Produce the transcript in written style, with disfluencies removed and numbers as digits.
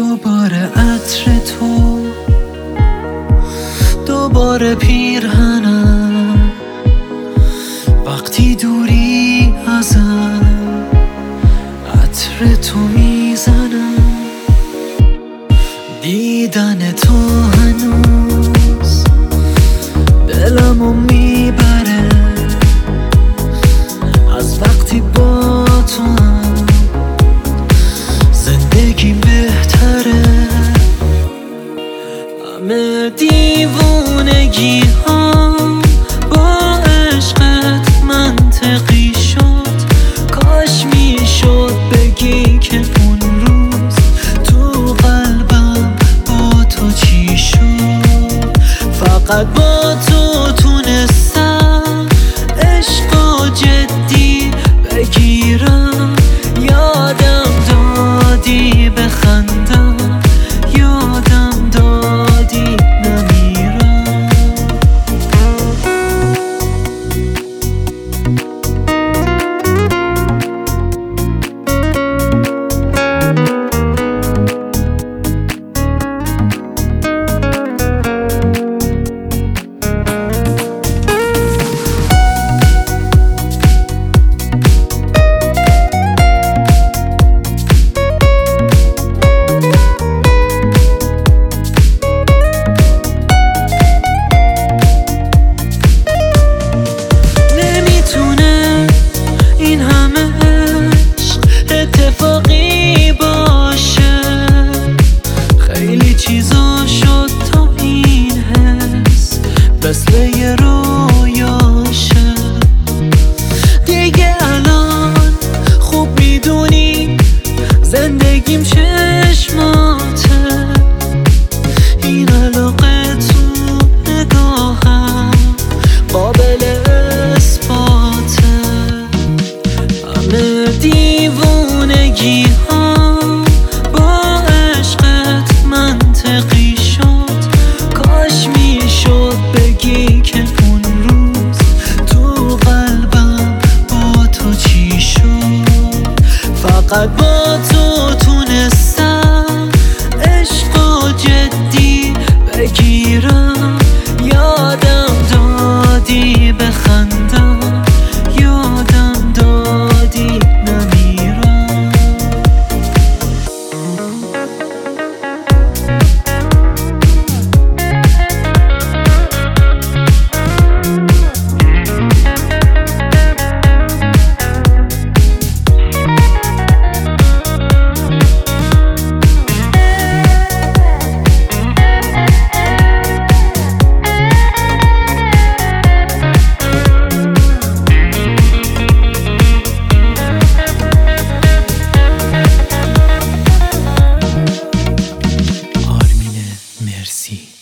دوباره عطر تو، دوباره پیرهنم، وقتی دوری ازم عطر تو میزنم. دیدن تو هنوز دلمو میبره، از وقتی با تو هم زندگی بهتره. همه دیوونگی ها با عشقت منطقی شد، کاش میشد بگی که اون روز تو قلبم با تو چی شد. فقط با تو تونستم عشقو جدی بگیرم، یادم دادی بخندم، یادم دادی نمیرم. اتفاقی باشه، خیلی چیزا شد تا این حس مثل یه رویاشه. دیگه الان خوب میدونی زندگیم چشماته، این علاقه تو نگاهم قابل اثباته. همه دیوونگی ها با عشقت منطقی شد، کاش میشد بگی که اون روز تو قلبم با تو چی شد. فقط با تو تونستم عشقو جدی بگیرم، یادم دادی بخندم، یادم دادی نمیرم. Merci.